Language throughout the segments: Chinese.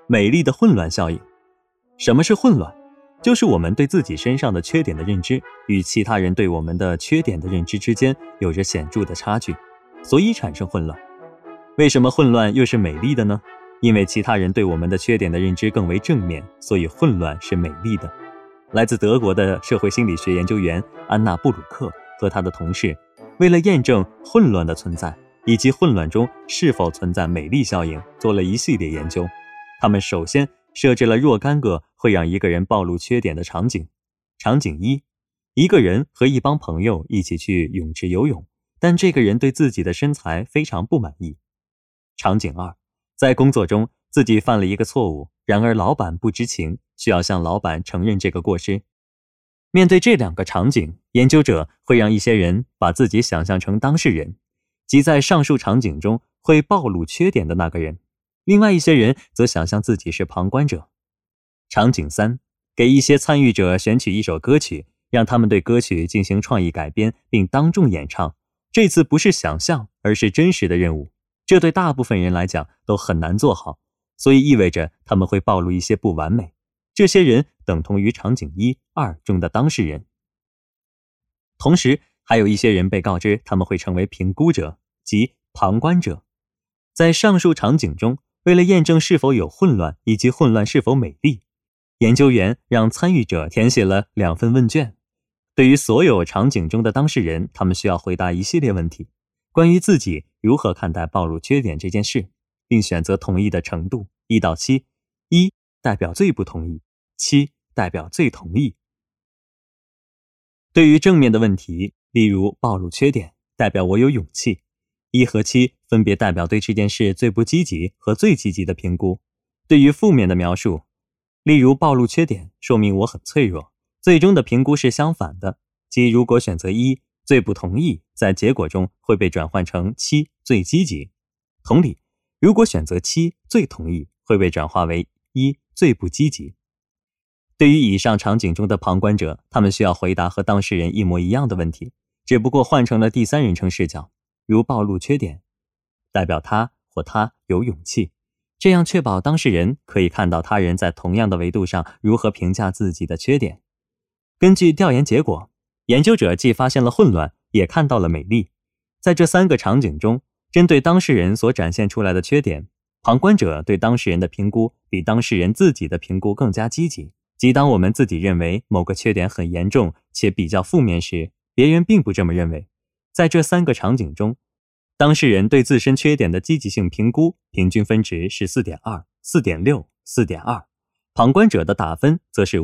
美丽的混乱效应。什么是混乱？就是我们对自己身上的缺点的认知与其他人对我们的缺点的认知之间有着显著的差距，所以产生混乱。为什么混乱又是美丽的呢？因为其他人对我们的缺点的认知更为正面，所以混乱是美丽的。来自德国的社会心理学研究员安娜·布鲁克和他的同事，为了验证混乱的存在以及混乱中是否存在美丽效应，做了一系列研究。他们首先设置了若干个会让一个人暴露缺点的场景。场景一，一个人和一帮朋友一起去泳池游泳，但这个人对自己的身材非常不满意。场景二，在工作中自己犯了一个错误，然而老板不知情，需要向老板承认这个过失。面对这两个场景，研究者会让一些人把自己想象成当事人，即在上述场景中会暴露缺点的那个人。另外一些人则想象自己是旁观者。场景三，给一些参与者选取一首歌曲，让他们对歌曲进行创意改编并当众演唱。这次不是想象，而是真实的任务。这对大部分人来讲都很难做好，所以意味着他们会暴露一些不完美。这些人等同于场景1、2中的当事人。同时，还有一些人被告知他们会成为评估者，即旁观者。在上述场景中，为了验证是否有混乱以及混乱是否美丽，研究员让参与者填写了2份问卷。对于所有场景中的当事人，他们需要回答一系列问题，关于自己如何看待暴露缺点这件事，并选择同意的程度1到7， 1代表最不同意，7代表最同意。对于正面的问题，例如暴露缺点，代表我有勇气，1和7分别代表对这件事最不积极和最积极的评估。对于负面的描述，例如暴露缺点，说明我很脆弱，最终的评估是相反的，即如果选择1最不同意，在结果中会被转换成7最积极。同理，如果选择7最同意，会被转化为1最不积极。对于以上场景中的旁观者，他们需要回答和当事人一模一样的问题，只不过换成了第三人称视角，如暴露缺点，代表他或她有勇气，这样确保当事人可以看到他人在同样的维度上如何评价自己的缺点。根据调研结果，研究者既发现了混乱，也看到了美丽。在这3个场景中，针对当事人所展现出来的缺点，旁观者对当事人的评估比当事人自己的评估更加积极。即当我们自己认为某个缺点很严重且比较负面时，别人并不这么认为。在这3个场景中，当事人对自身缺点的积极性评估平均分值是 4.2、4.6、4.2， 旁观者的打分则是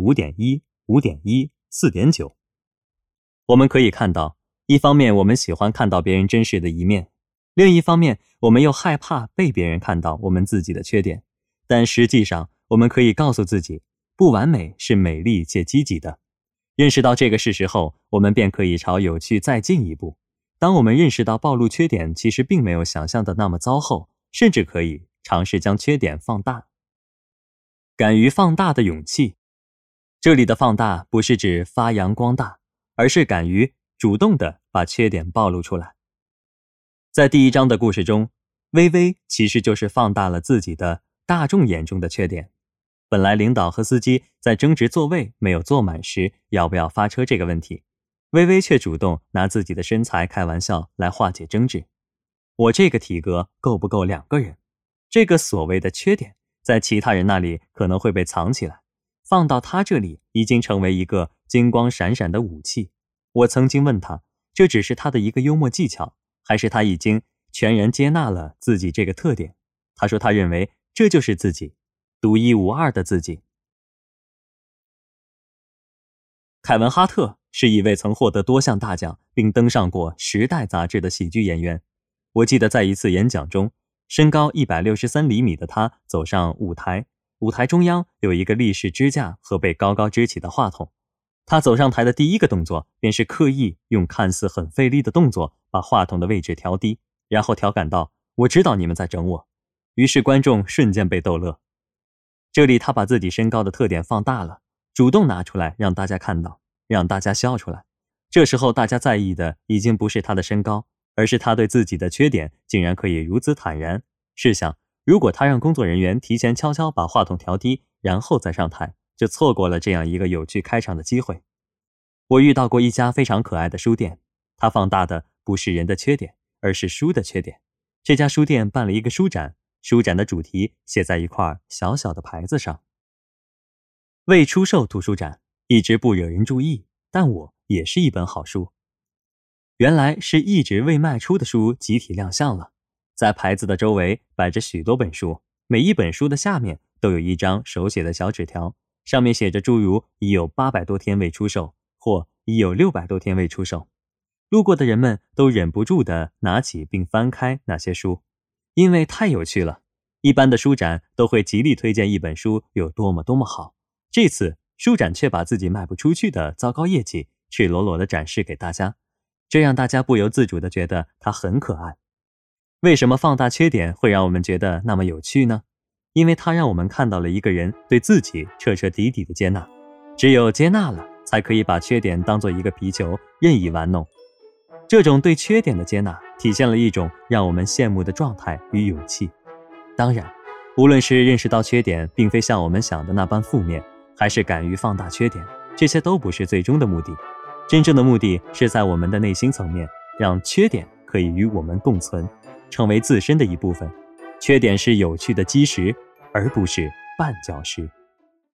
5.1、5.1、4.9。 我们可以看到，一方面我们喜欢看到别人真实的一面，另一方面我们又害怕被别人看到我们自己的缺点。但实际上，我们可以告诉自己，不完美是美丽且积极的。认识到这个事实后，我们便可以朝有趣再进一步。当我们认识到暴露缺点其实并没有想象的那么糟后，甚至可以尝试将缺点放大。敢于放大的勇气，这里的放大不是指发扬光大，而是敢于主动地把缺点暴露出来。在第1章的故事中，微微其实就是放大了自己的大众眼中的缺点。本来领导和司机在争执座位没有坐满时要不要发车这个问题，微微却主动拿自己的身材开玩笑来化解争执。我这个体格够不够2个人？这个所谓的缺点，在其他人那里可能会被藏起来，放到他这里已经成为一个金光闪闪的武器。我曾经问他，这只是他的一个幽默技巧，还是他已经全然接纳了自己这个特点？他说他认为这就是自己，独一无二的自己。凯文·哈特是一位曾获得多项大奖并登上过《时代》杂志的喜剧演员。我记得在一次演讲中，身高163厘米的他走上舞台，舞台中央有一个立式支架和被高高支起的话筒。他走上台的第一个动作便是刻意用看似很费力的动作把话筒的位置调低，然后调侃道：“我知道你们在整我。”于是观众瞬间被逗乐。这里他把自己身高的特点放大了，主动拿出来让大家看到，让大家笑出来。这时候大家在意的已经不是他的身高，而是他对自己的缺点竟然可以如此坦然。试想， 如果他让工作人员提前悄悄把话筒调低，然后再上台，就错过了这样一个有趣开场的机会。我遇到过一家非常可爱的书店，它放大的不是人的缺点，而是书的缺点。这家书店办了一个书展，书展的主题写在一块小小的牌子上。未出售图书展一直不惹人注意，但我也是一本好书。原来是一直未卖出的书集体亮相了，在牌子的周围摆着许多本书，每一本书的下面都有一张手写的小纸条，上面写着诸如已有800多天未出售，或已有600多天未出售。路过的人们都忍不住地拿起并翻开那些书，因为太有趣了。一般的书展都会极力推荐一本书有多么多么好，这次书展却把自己卖不出去的糟糕业绩赤裸裸地展示给大家，这让大家不由自主地觉得它很可爱。为什么放大缺点会让我们觉得那么有趣呢？因为它让我们看到了一个人对自己彻彻底底的接纳，只有接纳了，才可以把缺点当作一个皮球任意玩弄。这种对缺点的接纳体现了一种让我们羡慕的状态与勇气。当然，无论是认识到缺点并非像我们想的那般负面，还是敢于放大缺点，这些都不是最终的目的。真正的目的是在我们的内心层面，让缺点可以与我们共存，成为自身的一部分。缺点是有趣的基石，而不是绊脚石。